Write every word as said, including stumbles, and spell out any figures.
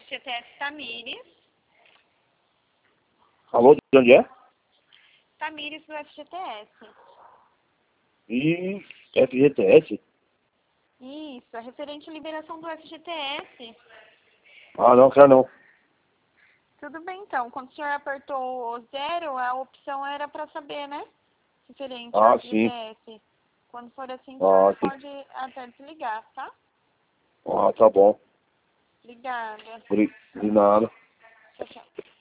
F G T S Tamires. Alô, de onde é? Tamires do F G T S. E F G T S? Isso, é referente à liberação do F G T S. Ah, não, quero não. Tudo bem, então. Quando o senhor apertou o zero, a opção era para saber, né? Referente ao Ah, F G T S. sim. Quando for assim, o Ah, senhor sim. pode até desligar, tá? Ah, tá bom. Obrigada. Obri- De nada. Tchau, tchau.